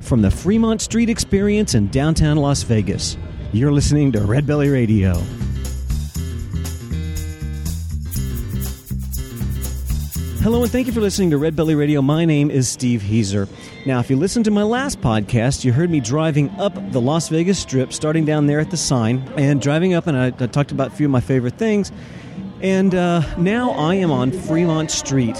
from the Fremont Street Experience in downtown Las Vegas. You're listening to Red Belly Radio. Hello, and thank you for listening to Red Belly Radio. My name is Steve Heiser. Now, if you listened to my last podcast, you heard me driving up the Las Vegas Strip, starting down there at the sign, and driving up, and I talked about a few of my favorite things. And now I am on Fremont Street.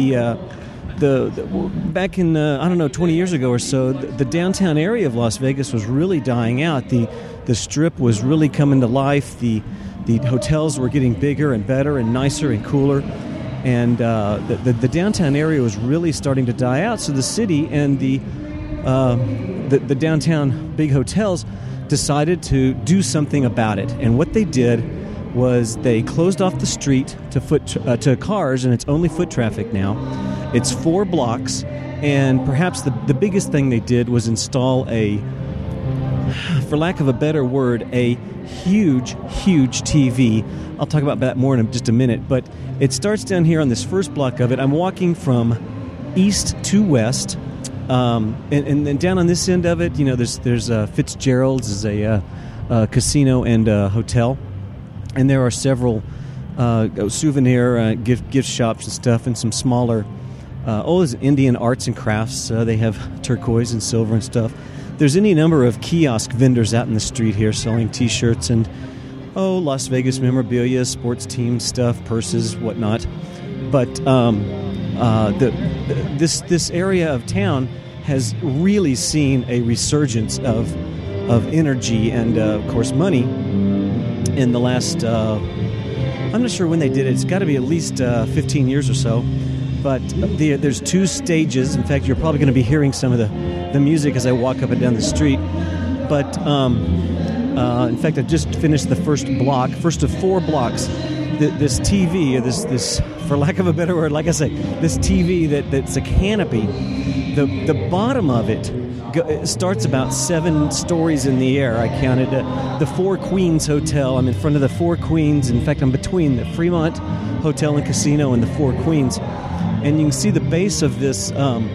Back in, 20 years ago or so, the downtown area of Las Vegas was really dying out. The Strip was really coming to life. The hotels were getting bigger and better and nicer and cooler. And the downtown area was really starting to die out. So the city and the downtown big hotels decided to do something about it. And what they did was they closed off the street to cars, and it's only foot traffic now. It's 4 blocks, and perhaps the biggest thing they did was install for lack of a better word, a huge TV. I'll talk about that more in just a minute, but it starts down here on this first block of it. I'm walking from east to west, and down on this end of it, there's Fitzgerald's is a casino and a hotel, and there are several souvenir gift shops and stuff, and some smaller there's Indian arts and crafts. They have turquoise and silver and stuff. There's any number of kiosk vendors out in the street here selling T-shirts and Las Vegas memorabilia, sports team stuff, purses, whatnot. But this area of town has really seen a resurgence of energy and, of course, money in the last. I'm not sure when they did it. It's got to be at least 15 years or so. But there's 2 stages. In fact, you're probably going to be hearing some of the music as I walk up and down the street. But in fact, I just finished the first of 4 blocks. This TV, this for lack of a better word, like I say, this TV that's a canopy. The bottom of it starts about 7 stories in the air. I counted the 4 Queens Hotel. I'm in front of the 4 Queens. In fact, I'm between the Fremont Hotel and Casino and the 4 Queens. And you can see the base of this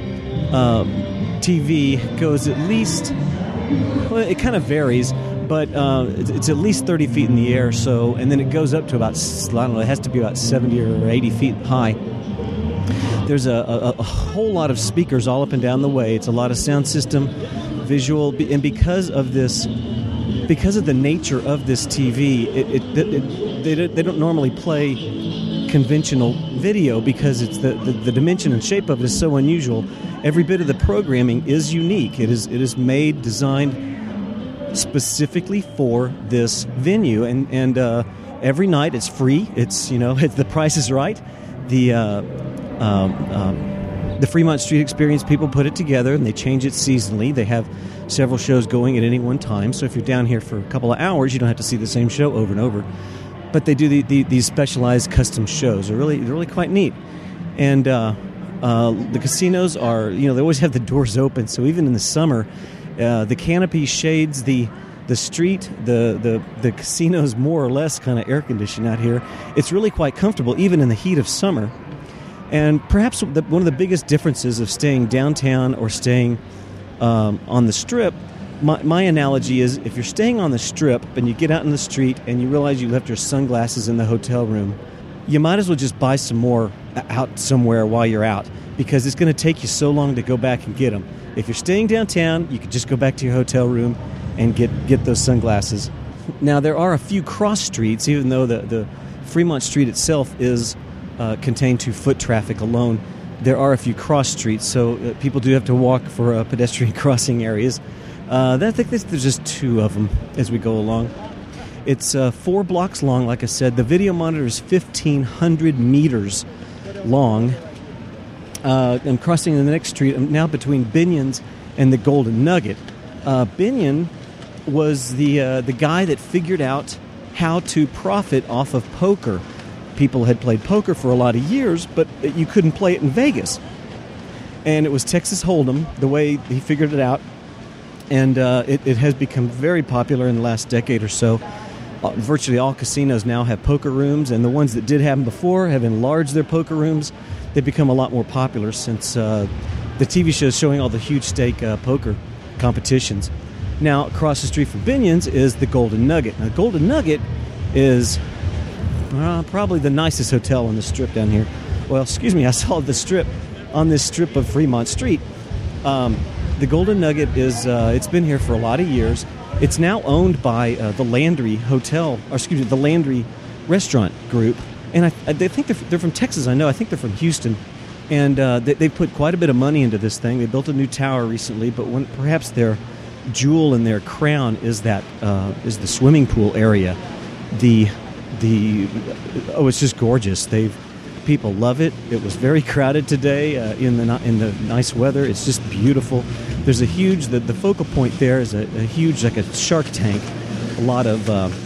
TV goes at least, well, it kind of varies, but it's at least 30 feet in the air. So, and then it goes up to about, it has to be about 70 or 80 feet high. There's a whole lot of speakers all up and down the way. It's a lot of sound system, visual, and because of the nature of this TV, they don't normally play conventional video because it's the dimension and shape of it is so unusual. Every bit of the programming is unique. It is designed specifically for this venue, and every night it's free. It's the price is right. The Fremont Street Experience people put it together, and they change it seasonally. They have several shows going at any one time. So if you're down here for a couple of hours, you don't have to see the same show over and over. But they do these specialized custom shows. They're really quite neat. And the casinos are, they always have the doors open. So even in the summer, the canopy shades the street. The casino's more or less kind of air conditioned out here. It's really quite comfortable, even in the heat of summer. And perhaps one of the biggest differences of staying downtown or staying on the Strip, my analogy is if you're staying on the Strip and you get out in the street and you realize you left your sunglasses in the hotel room, you might as well just buy some more out somewhere while you're out, because it's going to take you so long to go back and get them. If you're staying downtown, you can just go back to your hotel room and get those sunglasses. Now, there are a few cross streets, even though the Fremont Street itself is contained to foot traffic alone. There are a few cross streets, so people do have to walk for pedestrian crossing areas. I think there's just 2 of them as we go along. It's 4 blocks long, like I said. The video monitor is 1,500 meters long. I'm crossing the next street. I'm now between Binion's and the Golden Nugget. Binion was the guy that figured out how to profit off of poker. People had played poker for a lot of years, but you couldn't play it in Vegas. And it was Texas Hold'em, the way he figured it out. And it has become very popular in the last decade or so. Virtually all casinos now have poker rooms, and the ones that did have them before have enlarged their poker rooms. They've become a lot more popular since the TV shows showing all the huge stake poker. competitions. Now, across the street from Binion's is the Golden Nugget. Now, the Golden Nugget is probably the nicest hotel on the Strip down here. Well, excuse me, I saw the Strip on this strip of Fremont Street. The Golden Nugget is, it's been here for a lot of years. It's now owned by the Landry Hotel, or excuse me, the Landry Restaurant Group. And they think they're from Texas, I know. I think they're from Houston. And they put quite a bit of money into this thing. They built a new tower recently, but perhaps their jewel in their crown is the swimming pool area. It's just gorgeous. People love it. It was very crowded today in the nice weather. It's just beautiful. There's a huge the focal point there is a huge, like a shark tank, a lot of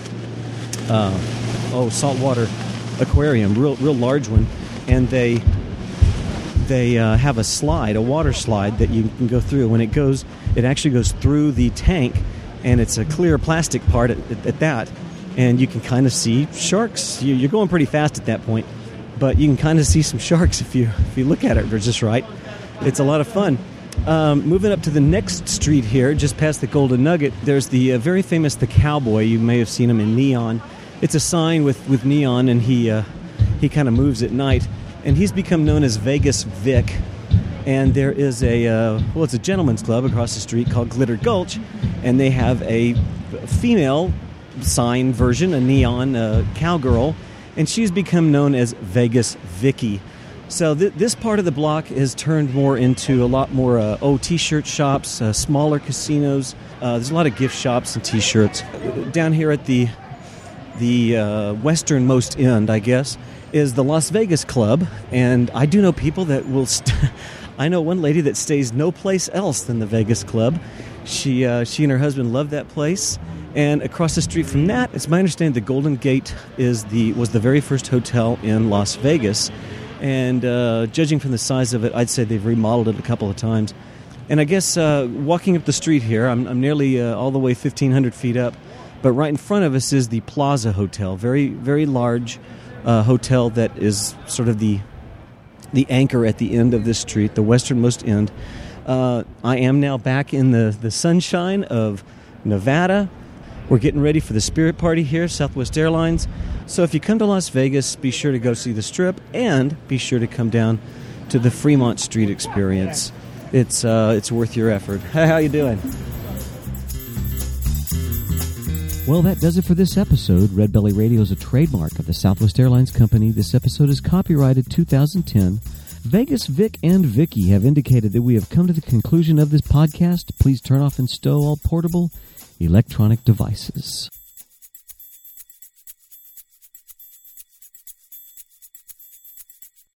saltwater aquarium, real large one, and they have a water slide that you can go through. When it actually goes through the tank, and it's a clear plastic part at that, and you can kind of see sharks. You're going pretty fast at that point, but you can kind of see some sharks if you look at it just right. It's a lot of fun. Moving up to the next street here, just past the Golden Nugget, there's the very famous The Cowboy. You may have seen him in neon. It's a sign with neon, and he kind of moves at night. And he's become known as Vegas Vic. And there is it's a gentleman's club across the street called Glitter Gulch, and they have a female sign version, a neon cowgirl, and she's become known as Vegas Vicky. So this part of the block has turned more into a lot more T-shirt shops, smaller casinos. There's a lot of gift shops and T-shirts. Down here at the westernmost end, I guess, is the Las Vegas Club, and I do know people that will... I know one lady that stays no place else than the Vegas Club. She and her husband love that place. And across the street from that, it's my understanding the Golden Gate was the very first hotel in Las Vegas. And judging from the size of it, I'd say they've remodeled it a couple of times. And I guess walking up the street here, I'm nearly all the way 1,500 feet up. But right in front of us is the Plaza Hotel, very, very large hotel that is sort of the anchor at the end of this street, the westernmost end. I am now back in the sunshine of Nevada. We're getting ready for the Spirit Party here, Southwest Airlines. So if you come to Las Vegas, be sure to go see the Strip, and be sure to come down to the Fremont Street experience. It's worth your effort. How you doing? Well, that does it for this episode. Red Belly Radio is a trademark of the Southwest Airlines Company. This episode is copyrighted 2010. Vegas Vic and Vicky have indicated that we have come to the conclusion of this podcast. Please turn off and stow all portable electronic devices.